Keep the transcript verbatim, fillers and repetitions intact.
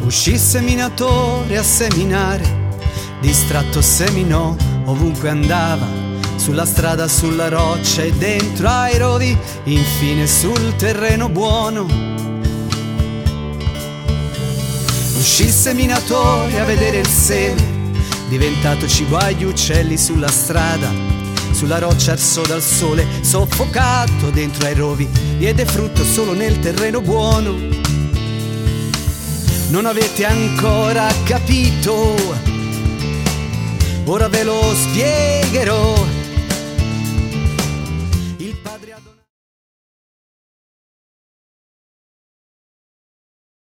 Uscì seminatore a seminare, distratto seminò ovunque andava, sulla strada, sulla roccia e dentro ai rovi, infine sul terreno buono. Uscì il seminatore a vedere il seme, diventato cibo agli uccelli sulla strada, sulla roccia arso dal sole, soffocato dentro ai rovi, diede frutto solo nel terreno buono. Non avete ancora capito, ora ve lo spiegherò.